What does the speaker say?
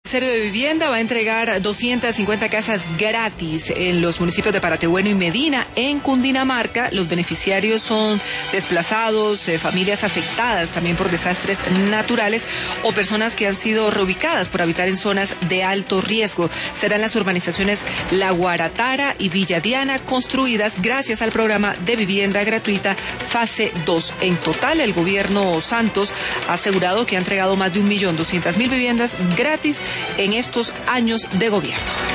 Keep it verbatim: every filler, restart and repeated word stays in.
El Ministerio de Vivienda va a entregar doscientas cincuenta casas gratis en los municipios de Paratebueno y Medina, en Cundinamarca. Los beneficiarios son desplazados, eh, familias afectadas también por desastres naturales o personas que han sido reubicadas por habitar en zonas de alto riesgo. Serán las urbanizaciones La Guaratara y Villa Diana, construidas gracias al programa de vivienda gratuita fase dos. En total, el gobierno Santos ha asegurado que ha entregado más de un millón doscientas mil viviendas gratis en estos años de gobierno.